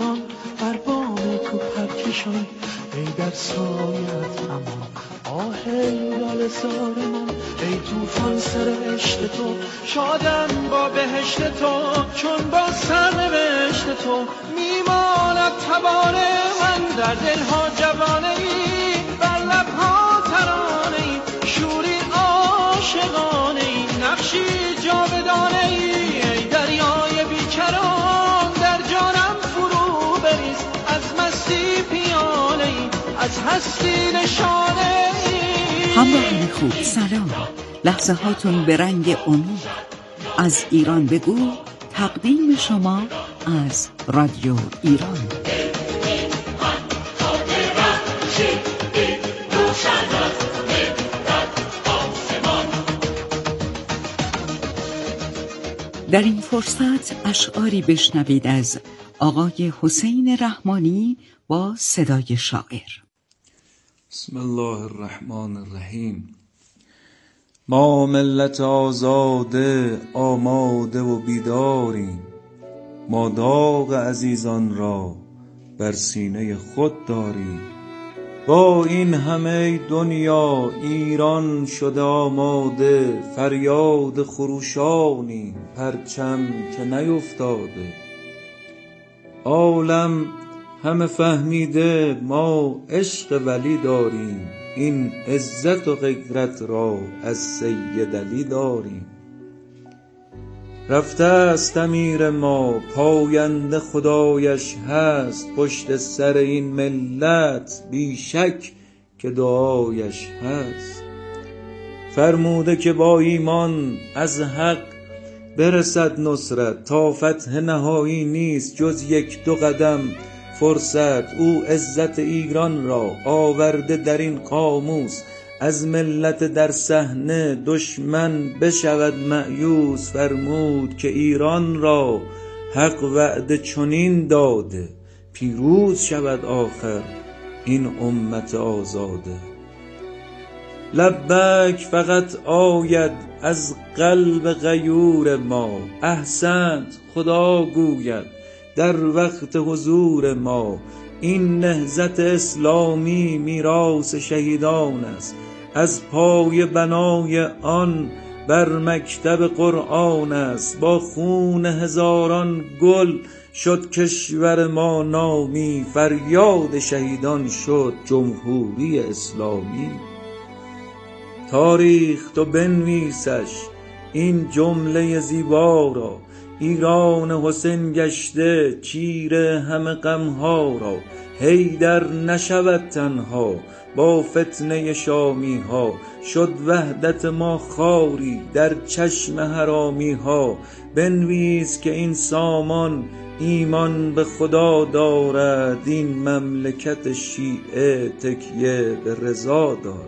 جوان بر بام کو پرکشان، ای در سایت امان. آه ای لاله زار من، ای توفان سر عشق تو، شادم با بهشت تو، چون با سرنوشت تو میماند تبان من. در دلها جوانه ای، بر لبها ترانه ای، شوری عاشقانه ای، نقشی جاودانه ای. ای دریای بیکران در جانم فرو بریز، از مستی پیاله ای، از هستی نشانه ای. همراهان خوب سلام، لحظه هاتون به رنگ امید از ایران بگو تقدیم شما از رادیو ایران. در این فرصت اشعاری بشنوید از آقای حسین رحمانی با صدای شاعر. بسم الله الرحمن الرحیم. ما ملت آزاده آماده و بیداریم، ما داغ عزیزان را بر سینه خود داریم. با این همه دنیا ایران شده آماده، فریاد خروشانیم پرچم که نیفتاده. عالم همه فهمیده ما عشق ولی داریم، این عزت و غیرت را از سید علی داریم. رفته است امیر ما پاینده خدایش هست، پشت سر این ملت بی شک که دعایش هست. فرموده که با ایمان از حق برسد نصرت، تا فتح نهایی نیست جز یک دو قدم فرصت. او عزت ایران را آورده در این قاموس، از ملت در صحنه دشمن بشود مأیوس. فرمود که ایران را حق وعده چنین داده، پیروز شود آخر این امت آزاده. لبیک فقط آید از قلب غیور ما، احسنت خدا گوید در وقت حضور ما. این نهضت اسلامی میراث شهیدان است، از پای بنای آن بر مکتب قرآن است. با خون هزاران گل شد کشور ما نامی، فریاد شهیدان شد جمهوری اسلامی. تاریخ تو بنویسش این جمله زیبا را، ایران حسین گشته چیر همه غمها را. حیدر نشود تنها با فتنه شامی ها، شد وحدت ما خاری در چشم حرامی ها. بنویس که این سامان ایمان به خدا دارد، این مملکت شیعه تکیه به رضا دارد.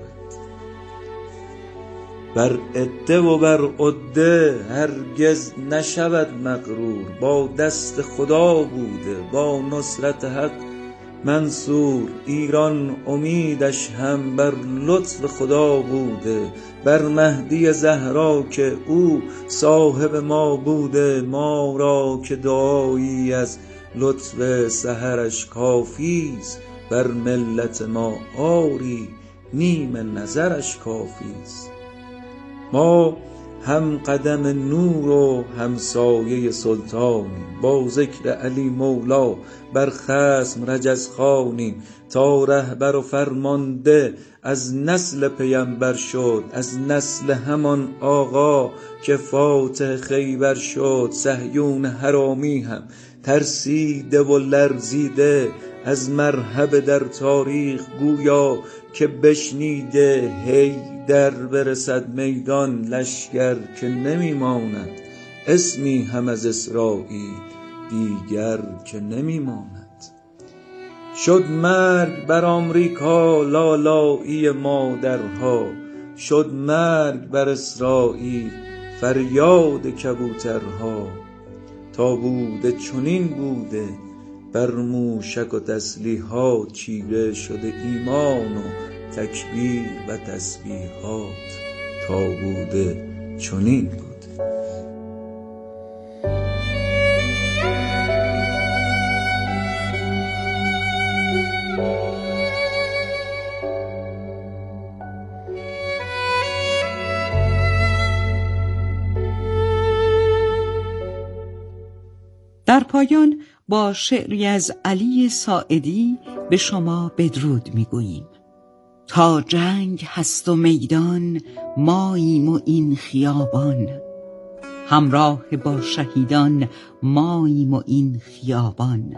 بر عده و بر عده هرگز نشود مغرور، با دست خدا بوده با نصرت حق منصور. ایران امیدش هم بر لطف خدا بوده، بر مهدی زهرا که او صاحب ما بوده. ما را که دعایی از لطف سحرش کافیست، بر ملت ما آری نیم نظرش کافیست. ما هم قدم نور و همسایه سلطانیم، با ذکر علی مولا بر خصم رجز خوانیم. تا رهبر و فرمانده از نسل پیمبر شد، از نسل همان آقا که فاتح خیبر شد. صهیون حرامی هم ترسیده و لرزیده از مرحب در تاریخ، گویا که بشنیده حیدر برسد میدان لشکر که نمیماند اسمی هم از اسرائیل دیگر که نمیماند. شد مرگ بر آمریکا لالایی مادرها، شد مرگ بر اسرائیل فریاد کبوترها. تا بوده چنین بوده بر موشک و تسلیحات، چیره شده ایمان و تکبیر و تسبیحات. تا بوده چنین بوده. پایان با شعری از علی ساعدی به شما بدرود میگوییم. تا جنگ هست و میدان ماییم و این خیابان، همراه با شهیدان ماییم و این خیابان.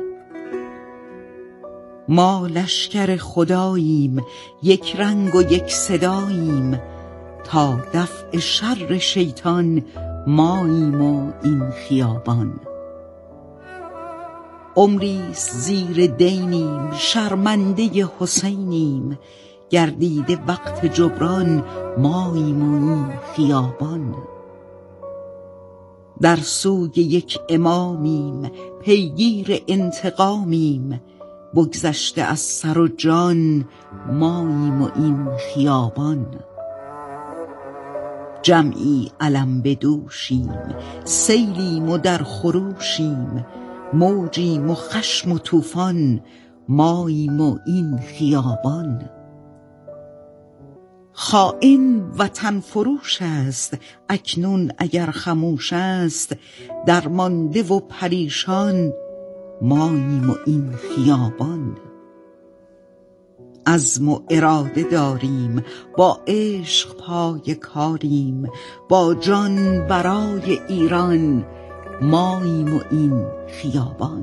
ما لشکر خداییم، یک رنگ و یک صداییم، تا دفع شر شیطان ماییم و این خیابان. عمریست زیر دینیم، شرمنده حسینیم، گردیده وقت جبران ماییم و این خیابان. در سوی یک امامیم، پیگیر انتقامیم، بگذشته از سر و جان ماییم و این خیابان. جمعی علم بدوشیم، سیلیم و در خروشیم، موجیم و خشم و طوفان ماییم و این خیابان. خائن وطن فروش است، اکنون اگر خموش است، درمانده و پریشان ماییم و این خیابان. عزم و اراده داریم، با عشق پای کاریم، با جان برای ایران ماییم و این خیابان.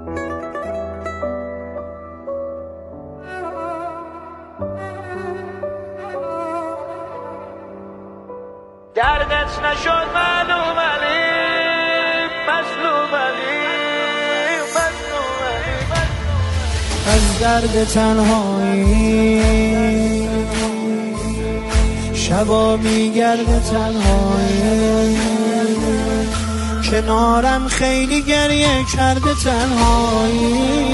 دردت نشد معلوم علی، مظلوم علی، مظلوم علی. از درد تنهایی شبا میگرده تنهایی، کنارم خیلی گریه کرده تنهایی.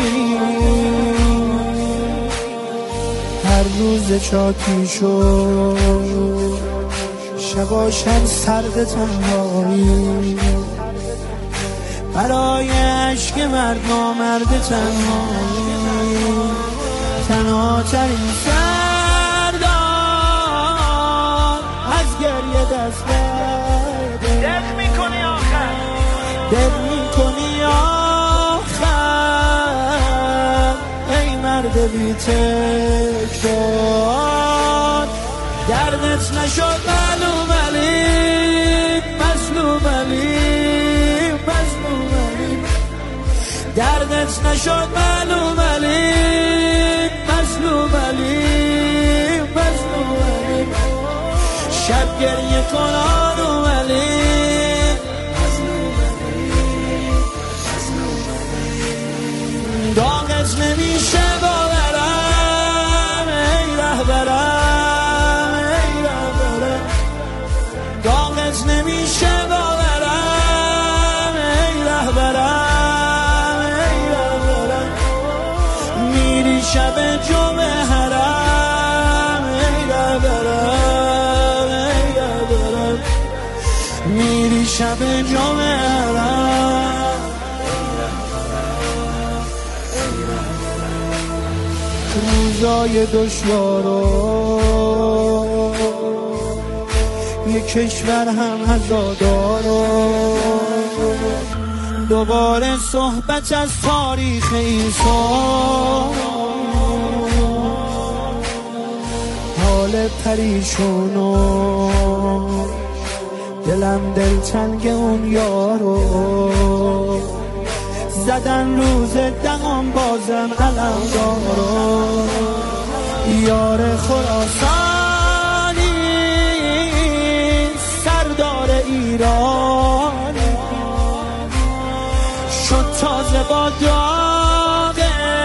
هر روز چاکی شد شباشم سرد تنهایی، برای عشق مرد نامرد تنهایی. تنها ترین سردار از گریه دست برده، دل میکنی آخر، دل میکنی آخر، ای مرد بی تکرار. دردت نشد معلوم علی، مظلوم علی، مظلوم علی. دردت نشد معلوم علی، مظلوم علی، مظلوم علی. شب گریه کن آروم علی، مظلوم علی، مظلوم علی. داغت نمیشه باورم ای رهبرم، ای رهبرم. داغت نمیشه باورم ای رهبرم، ای رهبرم. میری شب جمعه حرم ای رهبرم، ای رهبرم. میری شب جمعه حرم. روزای دشوارو یک کشور هم عزادارو، دوباره صحبت از تاریخ عیسی. حال پریشونو دلم دلتنگ اون یارو، زدن روز دهم بازم علم دارو. یار خراسانی سردار ایرانی، شد تازه با داغ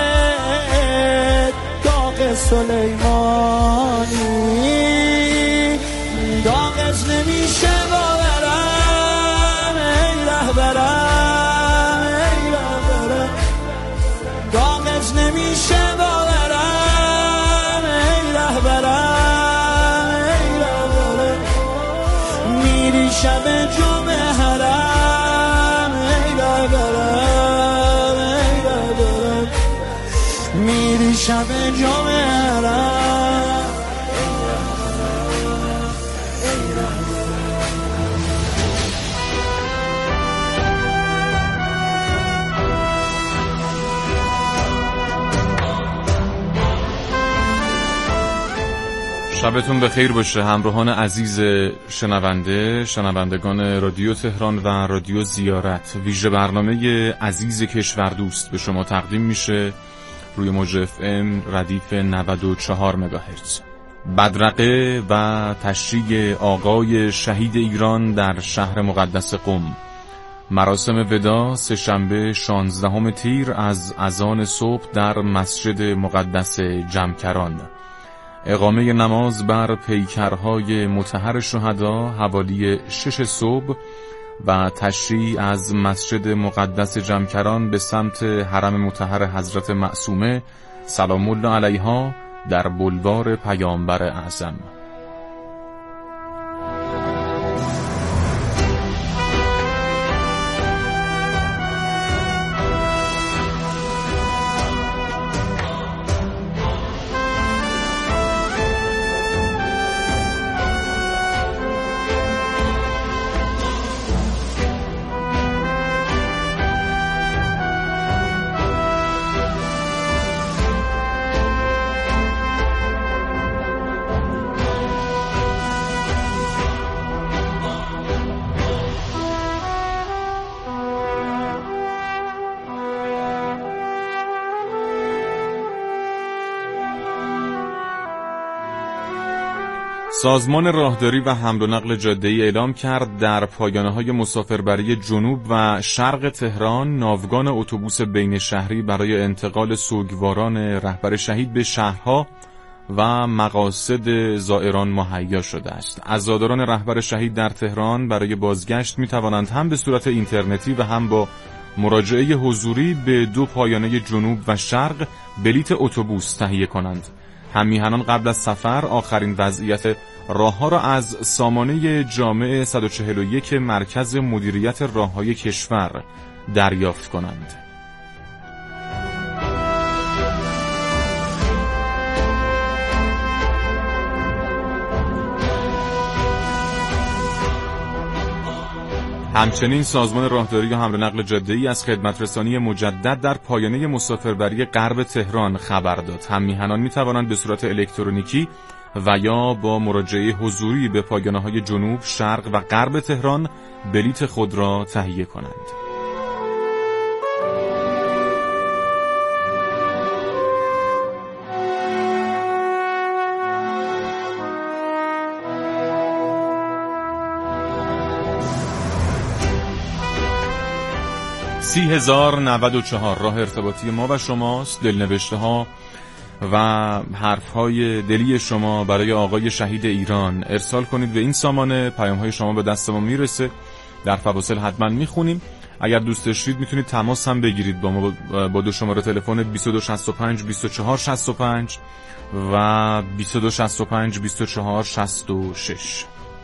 سلیمانی. داغت نمیشه باورم ای رهبرم، ای رهبرم. داغت نمیشه باورم ای رهبرم، ای رهبرم. میری شب جمعه حرم ای رهبرم، ای رهبرم. میری شب جمعه حرم. شبتون بخیر باشه همراهان عزیز شنوندگان رادیو تهران و رادیو زیارت. ویژه برنامه عزیز کشوردوست به شما تقدیم میشه روی موج FM ردیف 94 مگاهرتز. بدرقه و تشییع آقای شهید ایران در شهر مقدس قم. مراسم وداع سه‌شنبه 16 تیر از اذان صبح در مسجد مقدس جمکران. اقامه نماز بر پیکرهای مطهر شهدا حوالی 6 صبح و تشییع از مسجد مقدس جمکران به سمت حرم مطهر حضرت معصومه سلام الله علیها در بلوار پیامبر اعظم. سازمان راهداری و حمل و نقل جاده‌ای اعلام کرد در پایانه‌های مسافربری جنوب و شرق تهران ناوگان اتوبوس بین شهری برای انتقال سوگواران رهبر شهید به شهرها و مقاصد زائران مهیا شده است. عزاداران رهبر شهید در تهران برای بازگشت می‌توانند هم به صورت اینترنتی و هم با مراجعه حضوری به دو پایانه جنوب و شرق بلیت اتوبوس تهیه کنند. هم‌میهنان قبل از سفر آخرین وضعیت راه‌ها را از سامانه جامع 141 مرکز مدیریت راه‌های کشور دریافت کنند. همچنین سازمان راهداری و حمل و نقل جاده‌ای از خدمت رسانی مجدد در پایانه مسافربری غرب تهران خبر داد. هم‌میهنان می‌توانند به صورت الکترونیکی و یا با مراجعه حضوری به پایانه‌های جنوب، شرق و غرب تهران بلیت خود را تهیه کنند. سی 3094 راه ارتباطی ما و شماست. دلنوشته ها و حرف های دلی شما برای آقای شهید ایران ارسال کنید به این سامانه. پیام های شما به دست ما میرسه، در فواصل حتما میخونیم. اگر دوست داشتید میتونید تماس هم بگیرید با ما با دو شماره تلفن 2265 2465 و 2265 2466.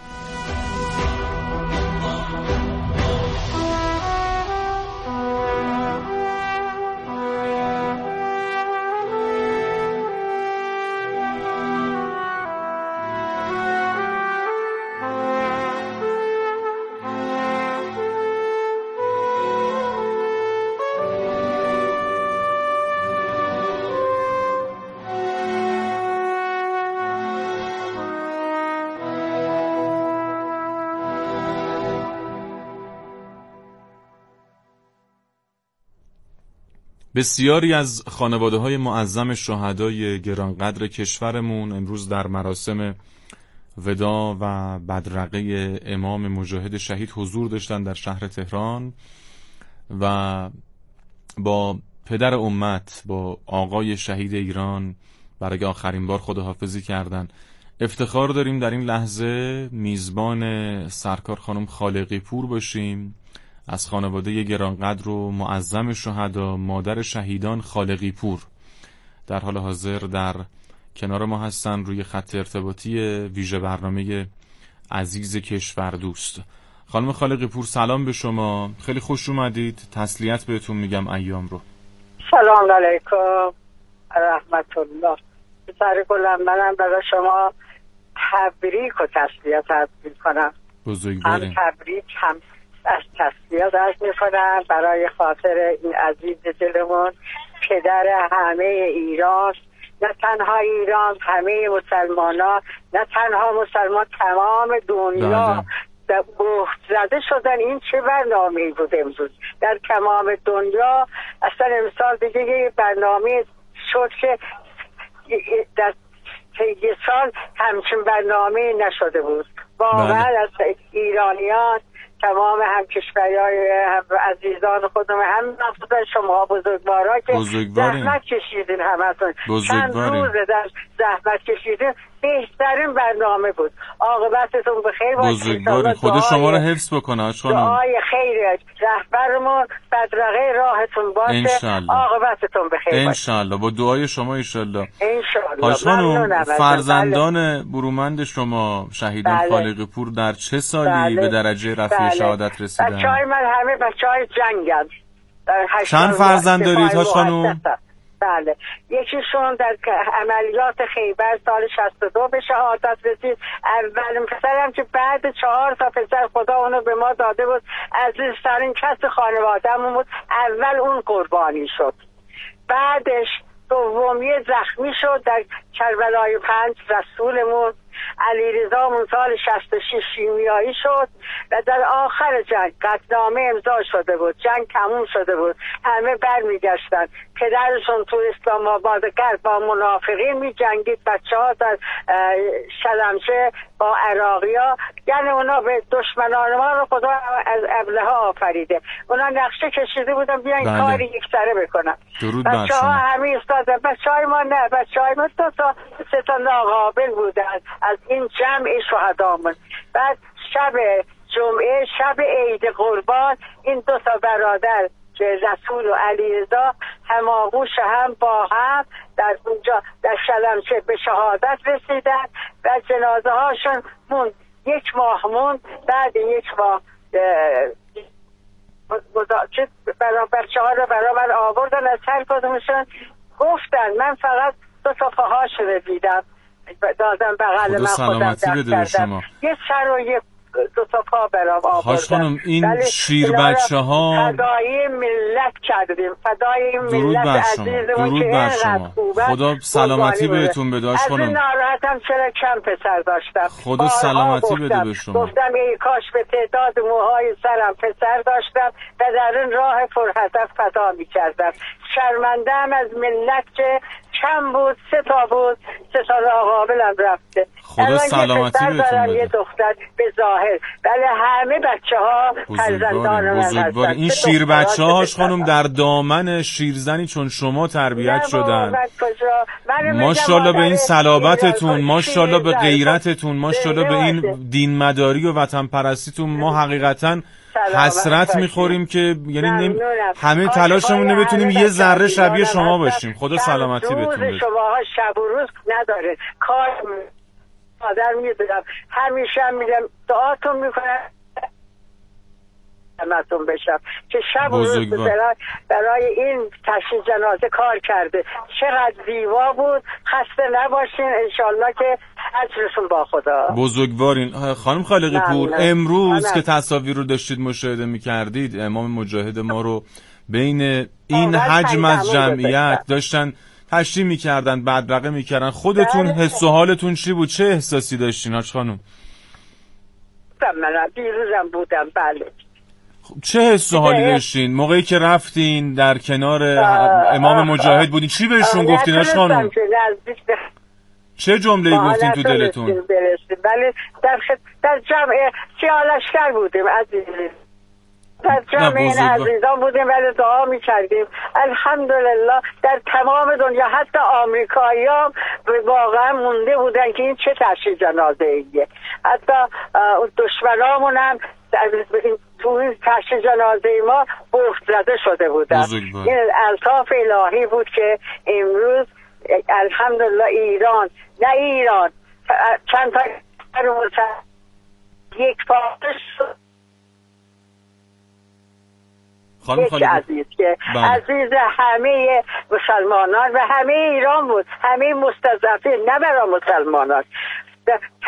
بسیاری از خانواده‌های معظم شهدای گرانقدر کشورمون امروز در مراسم وداع و بدرقه امام مجاهد شهید حضور داشتن در شهر تهران و با پدر امت، با آقای شهید ایران برای آخرین بار خداحافظی کردن. افتخار داریم در این لحظه میزبان سرکار خانم خالقی پور باشیم از خانواده گرانقدر و معظم شهدا، مادر شهیدان خالقی پور. در حال حاضر در کنار ما هستن روی خط ارتباطی ویژه برنامه عزیز کشوردوست. خانم خالقی پور سلام به شما، خیلی خوش اومدید. تسلیت بهتون میگم ایام رو. سلام علیکم رحمت الله. سر کلم منم برای شما تبریک و تسلیت عرض میکنم. بزرگواریم. هم تبریک هم از تسلیت عرض میکنم برای خاطر این عزیز دلمون، پدر همه ایران، نه تنها ایران، همه مسلمانان، نه تنها مسلمان، تمام دنیا بهت زده شدن. این چه برنامه‌ای بود امروز در تمام دنیا؟ اصلا امسال دیگه یه برنامه شد که در یه سال همچین برنامه نشده بود واقعا. از ایرانیان، تمام همکشوری‌های عزیزان خودم، هم مخصوصا شما بزرگوارا که زحمت کشیدین، همتون چند روز در زحمت کشیدین، بهترین برنامه بود. عاقبتتون بخیر باشه. بزرگوارین، خدا شما رو حفظ بکنه. دعای خیر رهبرمون بدرقه راهتون باشه. عاقبتتون بخیر باشه انشالله. با دعای شما انشالله. حاج خانم، فرزندان برومند شما شهیدان خالقی پور در چه سالی به درجه رفیع شهادت رسیدن؟ بچه‌های من همه بچه‌های جنگن. چند فرزند دارید حاج خانم؟ بله، یکیشون در عملیات خیبر سال 62 به شهادت رسید. اولین پسرم که بعد 4 تا پسر خدا اونو به ما داده بود، عزیزترین کس خانواده‌مون بود، اول اون قربانی شد. بعدش دومی زخمی شد در کربلای 5 رسولمون. علیرضامون سال 66 شیمیایی شد و در آخر جنگ قطعنامه امضا شده بود، جنگ تموم شده بود، همه برمیگشتن. پدرشون تو اسلام آباد غرب با منافقین می جنگید، بچه‌ها در شلمچه با عراقی‌ها، یعنی اونا به دشمنان ما رو خدا از ابله‌ها آفریده. اونا نقشه کشیده بودن بیان کاری یکسره بکنن. بچه‌ها همه ایستادن، بچه‌های ما نه، بچه‌های ما 2 تا 3 تا ناقابل بودن از این جمع شهدامون. بعد شب جمعه، شب عید قربان، این 2 تا برادر که رسول و علیرضا هماغوش هم با هم در اونجا در شلمچه به شهادت رسیدن و جنازه هاشون موند. 1 ماه موند. بعد 1 ماه بچه ها رو برابر آوردن، از هر کدومشون گفتن من فقط 2 تا پاهاشون دیدم، دادم بغل من خودم دفتردم، یه سر و یه 2 تا پا برام آوردن. حاج خانم، این شیر بچه ها فدای ملت کردیم، فدای این ملت عزیزمون که اینقدر خوبه. خدا سلامتی بهتون بده حاج خانم. از ناراحتم چرا کم پسر داشتم. خدا سلامتی بده به شما. گفتم ای کاش به تعداد موهای سرم پسر داشتم و در این راه پرهدف فدا می‌کردم. شرمنده‌ام از ملت که کم بود، 3 تا بود، 3 تا ناقابلم رفته. خدا سلامتی بهتون بده. یه دختر به ظاهر، بله همه بچه‌ها فرزندان من هستن. این شیر بچه‌ها حاج خانم در دامن شیرزنی چون شما تربیت شدن. ماشاءالله به این صلابتتون، ماشاءالله به غیرتتون، ماشاءالله به این دین مداری و وطن پرستیتون. ما حقیقتاً حسرت میخوریم که یعنی همه تلاشمون نمیتونیم یه ذره شبیه شما باشیم. خدا سلامتی بهتون بده. شما شب و روز نداره کار مادر میدونم، همیشه میگم دعاتون میکنم همتون بشم که شب و روز برای این تشییع جنازه کار کرده. چقدر زیبا بود. خسته نباشین، انشالله که اجرشون با خدا. بزرگوارین. خانم خالقی پور، امروز که تصاویر رو داشتید مشاهده میکردید، امام مجاهد ما رو بین این حجم از جمعیت داشتن تشریح میکردن، بدرقه میکردن، خودتون حس و حالتون چی بود؟ چه احساسی داشتین حاج خانم؟ من بیروزم بودم. بله. چه حس و حالی داشتین موقعی که رفتین در کنار امام مجاهد بودین؟ چی بهشون گفتین حاج خانم؟ چه جمله‌ای گفتین تو دلتون؟ بله، در جمع سیاه‌لشکر بودیم عزیزی، در جمع این عزیزان بودیم ولی دعا میکردیم. الحمدلله در تمام دنیا حتی آمریکایی هم واقعا مونده بودن که این چه تشییع جنازه ایه. حتی دشمنامون هم تو این تشییع جنازه ما بخت زده شده بودن. این الطاف الهی بود که امروز الحمدلله ایران، نه ایران، چند تا یک پاسش یک عزیز که عزیز همه مسلمانان و همه ایران بود، همه مستضعفین، نه برای مسلمانان،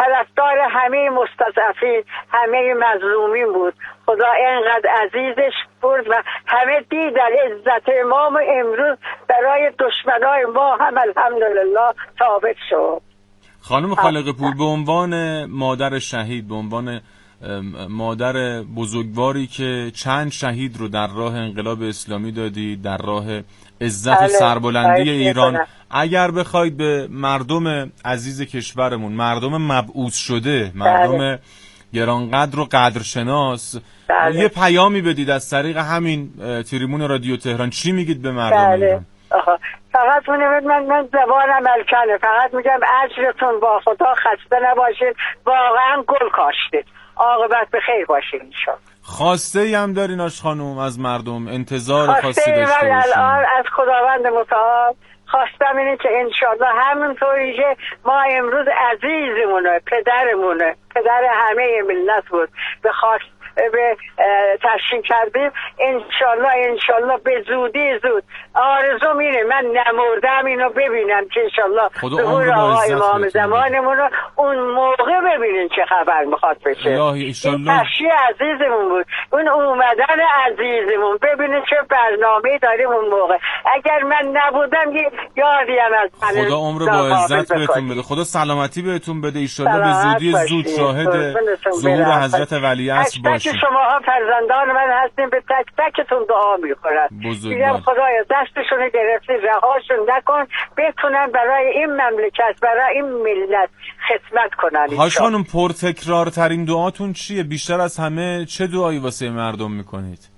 طرفدار همه مستضعفین، همه مظلومین بود. خدا اینقدر عزیزش برد و همه دیدن عزت امام امروز برای دشمنای ما هم الحمدلله ثابت شد. خانم خالق‌پور، به عنوان مادر شهید، به عنوان مادر بزرگواری که چند شهید رو در راه انقلاب اسلامی دادید، در راه عزت سربلندی ایران، اگر بخواید به مردم عزیز کشورمون، مردم مبعوث شده، مردم گرانقدر و قدرشناس، یه پیامی بدید از طریق همین تریبون رادیو تهران، چی میگید به مردم ایران؟ فقط من زبانم الکنه، فقط میگم اجرتون با خدا، خسته نباشید، واقعا گل کاشتید، عاقبت به خیر باشید انشالله. خواسته ای هم دارین آش خانم از مردم؟ انتظار خاصی داشته باشین؟ الان از خداوند متعال خواستم اینه که انشالله همونطوری که ما امروز عزیزمونه، پدرمونه، پدر همه ملت بود، به تشکیل کردیم، انشالله به زودی زود آرزوم اینه من نمردم اینو ببینم که انشالله ظهور آقای امام زمانمون رو اون موقع ببینین چه خبر میخواد بشه. این تشکیل عزیزمون بود، اون اومدن عزیزمون، ببینین چه برنامه داریم اون موقع. اگر من نبودم یادیم از من. خدا عمر با عزت بهتون بده، خدا سلامتی بهتون بده، انشالله به زودی زود شاهد ظهور حضرت ولیعصر باشید. شما ها فرزندان من هستیم، به تک تکتون دعا میکنم، میگم خدایا دستشون گرفتی رهاشون نکن، بتونن برای این مملکت، برای این ملت خدمت کنن. هاش خانم، پرتکرارترین دعاتون چیه؟ بیشتر از همه چه دعایی واسه مردم میکنید؟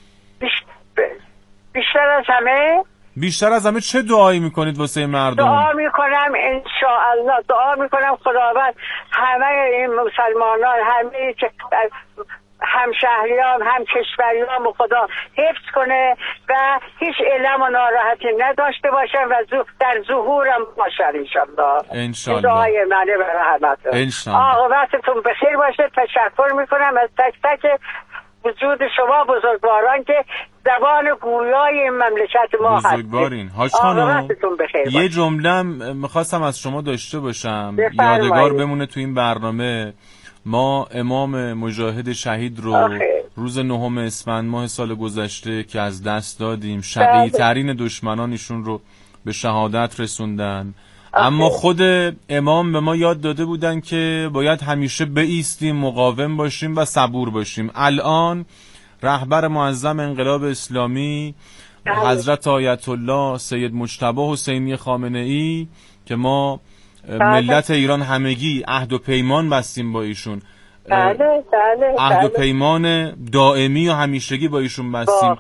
بیشتر از همه چه دعایی میکنید واسه مردم؟ دعا میکنم انشاءالله، دعا میکنم خداوند همه این مسلمانان، همه همشهریان، هم کشوریان خدا حفظ کنه و هیچ علم و ناراحتی نداشته باشن و در ظهورم باشن انشالله. دعای منه به رحمت. عاقبتتون بخیر باشه. تشکر میکنم از تک تک وجود شما بزرگواران که زبان گویای این مملکت ما هستید. بزرگوارین. حاج خانم، یه جمله میخواستم از شما داشته باشم، یادگار بمونه تو این برنامه. ما امام مجاهد شهید رو روز 9 اسفند ماه سال گذشته که از دست دادیم، شقی ترین دشمنانشون رو به شهادت رسوندن. اما خود امام به ما یاد داده بودن که باید همیشه بایستیم، مقاوم باشیم و صبور باشیم. الان رهبر معظم انقلاب اسلامی حضرت آیت الله سید مجتبی حسینی خامنه‌ای که ما ملت ایران همگی عهد و پیمان بستیم با ایشون، عهد و پیمان دائمی و همیشگی با ایشون بستیم.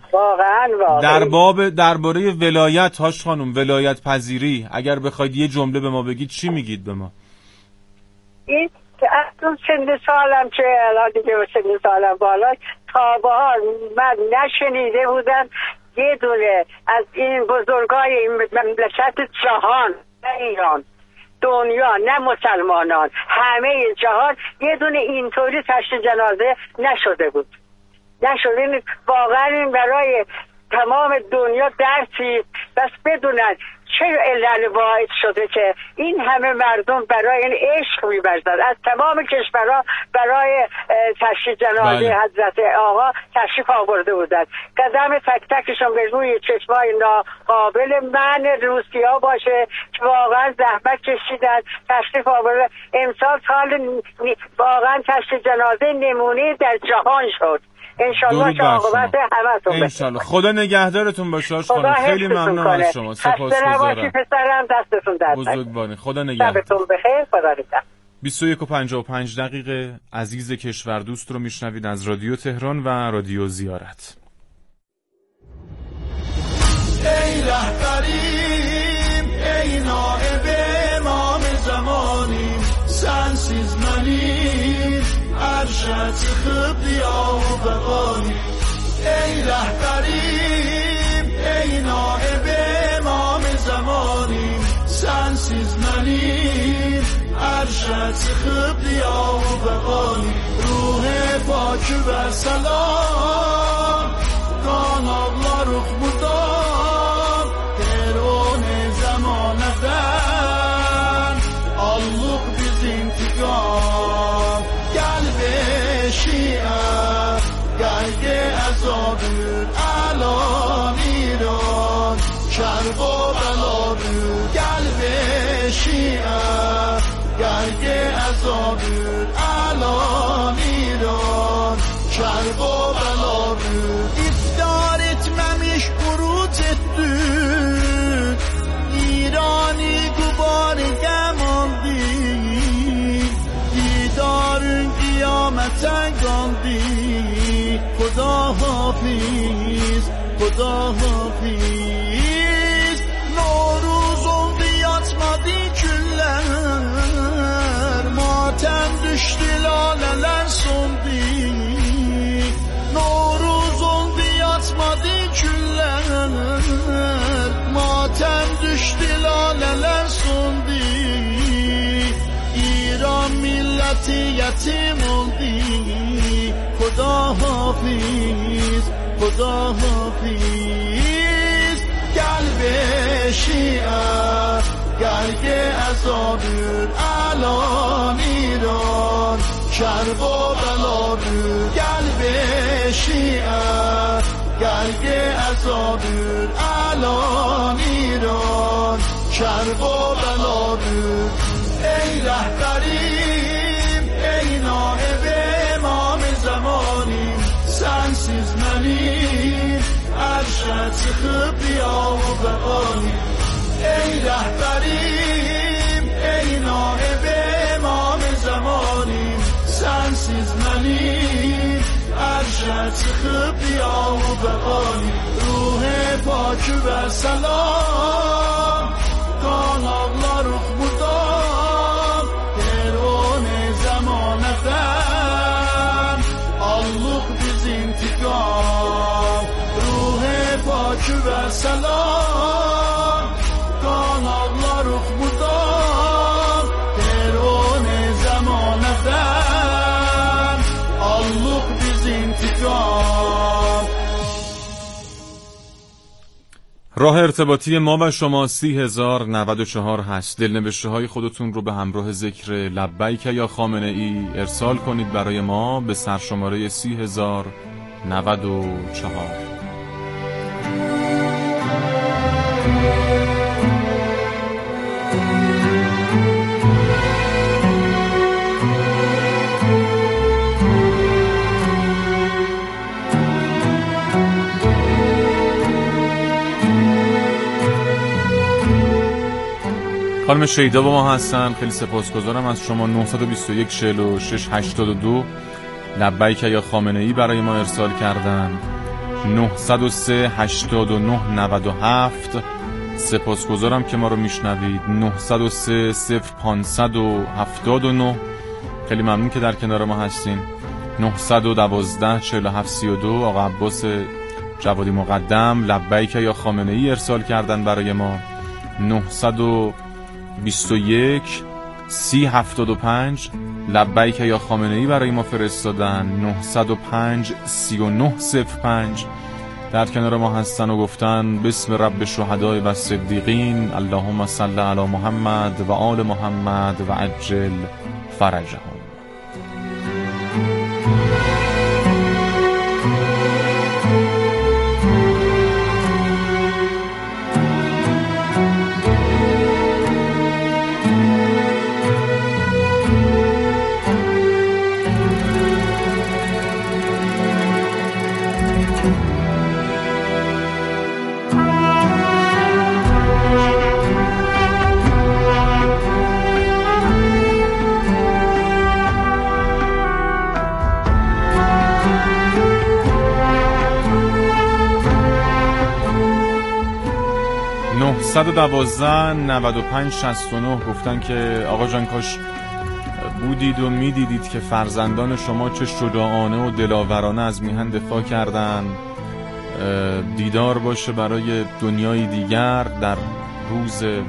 درباره ولایت، هاش خانم، ولایت پذیری، اگر بخواید یه جمله به ما بگید چی میگید به ما؟ این که از سن سالم که الان دیگه سن سالم بالا، تا بهار من نشنیده بودم یه دونه از این بزرگای این مملکت جهان، ایران، دنیا، نه مسلمانان، همه جهان، یه دونه اینطوری تشییع جنازه نشده بود. نشده. واقعا این برای تمام دنیا درسی بس بدونن چه علل باعث شده که این همه مردم برای این عشق می‌ورزند. از تمام کشورها برای تشییع جنازه حضرت آقا تشریف آورده بودند. قدم تک تکشون به روی چشمای ناقابل من روسی‌ها باشه که واقعا زحمت کشیدن، تشریف آورده. امسال سال واقعا تشییع جنازه نمونه در جهان شد. انشالله که عاقبت همتون بشه. انشالله. خدا نگهدارتون باشه. خدا خیلی ممنون از شما. سپاسگزارم. پسرم دستتون درد بزرگوارین. خدا نگهدار. شبتون بخیر. خدا نگهدار. 21:55 عزیز کشور دوست رو میشنوید از رادیو تهران و رادیو زیارت. ای رهبریم، ای نائب امام زمانیم، sensiz منیم، ارشد خبیا و بقانیم. ای رهبریم، ای نائب امام زمانیم، sensiz منیم، ارشد خبیا و بقانیم. روح پاک و سلام کان الله رخ مدام درون زمانتن الله biz intikam قلب شیعه قلب عذابı گرگ عذابور الان ایران şer bu beları İftar etmemiş kuru teddün İran'ı gubarı gemaldi Didarın kıyamete kaldı Khuda hafiz Khuda hafiz Noruz oldu yatmadı küller Matem düştü laleler sondu Noruz oldu yatmadı küller Matem düştü laleler sondu İran milleti yetim oldu Khuda hafiz Khuda hafiz Gel be şia گرگ عذابور الان ایران شر و بلا رو قلب شیعه گرگ عذابور الان ایران شر و بلا رو ای رهبریم ای نائب امام زمانیم sensiz منیم عرشت خب بیا و بقانیم ای رهبریم ای نائب امام زمانیم sensiz منیم عرشت خب بیا و بقانیم روح پاک و سلام کانالlar ruh mudam Terun zamaneten Allah biz intikam ruh pâk ve selam kanallar ruh mudam Terun zamaneten Allah biz intikam. راه ارتباطی ما و شما 30,094 هست. دلنوشته های خودتون رو به همراه ذکر لبیک یا خامنه ای ارسال کنید برای ما به سرشماره 30,094. خانم شیدا با ما هستن، خیلی سپاسگزارم از شما. 921 46 82 لبیک یا خامنه ای برای ما ارسال کردن. 903 89 97 سپاسگزارم که ما رو میشنوید. 903 0579 خیلی ممنون که در کنار ما هستین. 912 47 32 آقا عباس جوادی مقدم لبیک یا خامنه ای ارسال کردن برای ما. 921 3075 لبیک یا خامنه ای برای ما فرستادن. 905 3905 در کنار ما هستن و گفتن بسم رب شهدای و صدیقین اللهم صل علی محمد و آل محمد و عجل فرجهم. (912) 95 69 گفتن که آقا جان کاش بودید و میدیدید که فرزندان شما چه شجاعانه و دلاورانه از میهن دفاع کردن. دیدار باشه برای دنیای دیگر در روز